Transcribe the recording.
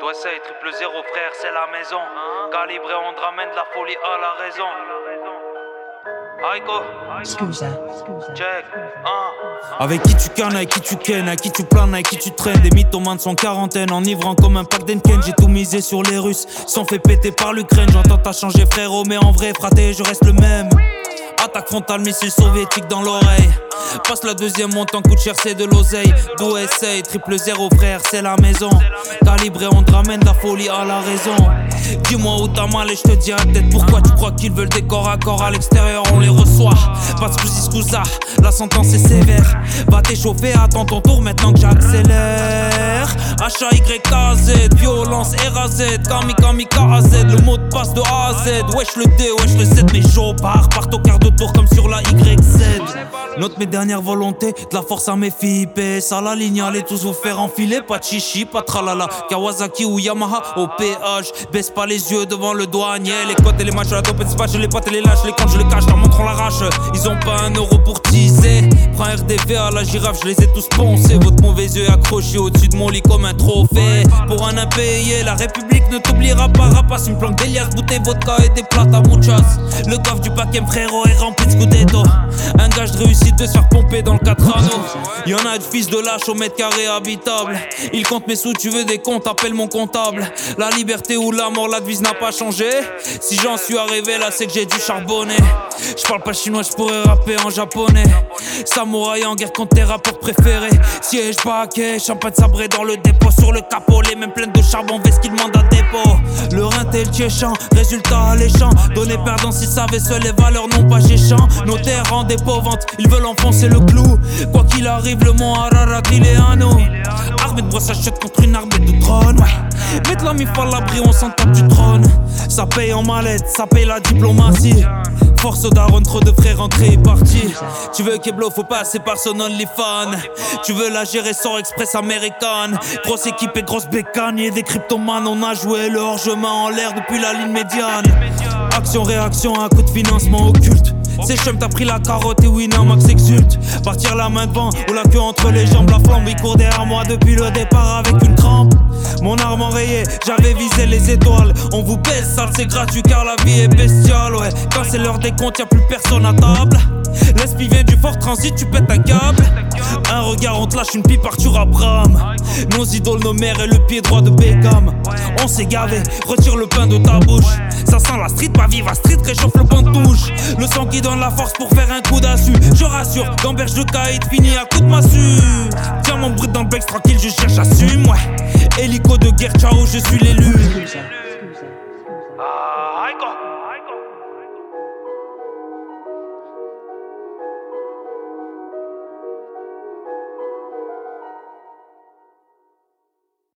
USA, triple zéro frère, c'est la maison. Calibré, on te ramène de la folie à la raison. Aiko, check, Avec qui tu cannes, avec qui tu kennes, avec qui tu planes, avec qui tu traînes. Des mythomanes sont quarantaine, enivrant comme un pack d'Enken. J'ai tout misé sur les Russes, sont fait péter par l'Ukraine. J'entends t'as changé frérot, mais en vrai fraté, je reste le même. Attaque frontale, missile soviétique dans l'oreille. Passe la deuxième montant, coûte cher, c'est de l'oseille. D'où essaye, triple zéro frère, c'est la maison. Calibré, on te ramène de la folie à la raison. Dis-moi où t'as mal et je te dirai peut-être pourquoi. Tu crois qu'ils veulent des corps à corps à l'extérieur, on les reçoit. Pas de scusa, la sentence est sévère. Va t'échauffer, attends ton tour maintenant que j'accélère. H-A-Y-K-Z, violence R-A-Z, kamikaze, le mot de passe de A à Z. Wesh le D, wesh le 7, mes chopards partent au quart de tour comme sur la YZ. Note mes dernières volontés, de la force à mes filles. PS à la ligne, allez tous vous faire enfiler. Pas de chichi, pas de tralala. Kawasaki ou Yamaha au péage. Baisse pas les yeux devant le douanier. Les cotes et les matchs, la top et dispatch. Les potes et les lâches, les comptes, je les cache, leur montre on l'arrache. Ils ont pas un euro pour teaser. Prends RDV à la girafe, je les ai tous poncés. Votre mauvais yeux accroché au-dessus de mon lit comme un trophée. Pour un impayé, la République ne t'oubliera pas. Rapace une planque d'Elias, bouteille vodka et des plats à muchas. Le coffre du paquet frérot est rempli de scudetto. Un gage de réussite de se faire pomper dans le 4 anneaux. Y'en a de fils de lâche au mètre carré habitable. Il compte mes sous, tu veux des comptes, appelle mon comptable. La liberté ou la mort, la devise n'a pas changé. Si j'en suis arrivé là, c'est que j'ai dû charbonner. J'parle pas chinois, j'pourrais rapper en japonais. Samouraï en guerre contre tes rappeurs préférés. Siège baquet, champagne sabré dans le dépôt. Sur le capot, les mêmes pleines de charbon, veste qu'il demande à dépôt. Le rein tel tiéchant, résultat alléchant. Donner perdant si savait seul les valeurs non pas géchant. Notaire en dépôt vente, ils veulent enfoncer le clou. Quoi qu'il arrive, le mont Ararat il est à nous. Armée de bois s'achète contre une armée de drones, ouais. Mettre la mif à l'abri, on s'en tape du trône. Ça paye en mallette, ça paye la diplomatie. Force au daron, trop de frères entrés et partis. Tu veux Keblo, faut passer par son OnlyFans. Tu veux la gérer sans express américaine. Grosse équipe et grosse bécane, y'a des cryptomanes. On a joué le hors-chemin en l'air depuis la ligne médiane. Action-réaction, un coup de financement occulte. C'est chum, t'as pris la carotte et Winamax exulte. Partir la main devant ou la queue entre les jambes. La flamme, il court derrière moi depuis le départ avec une crampe. Mon arme enrayée, j'avais visé les étoiles. On vous baisse, sale, c'est gratuit car la vie est bestiale, ouais. Quand c'est l'heure des comptes, y'a plus personne à table. L'esprit vient du fort transit, tu pètes un câble. Un regard, on te lâche une pipe, Arthur Abraham. Nos idoles, nos mères et le pied droit de Beckham. On s'est gavé, retire le pain de ta bouche. Ça sent la street, pas viva street, réchauffe le banc de touche. Le sang qui donne la force pour faire un coup d'assu. Je rassure, gamberge de caïd, fini à coup de massue. Diamant brut dans le bec, tranquille, je cherche, assume, ouais. Hélico de guerre, ciao, je suis l'élu.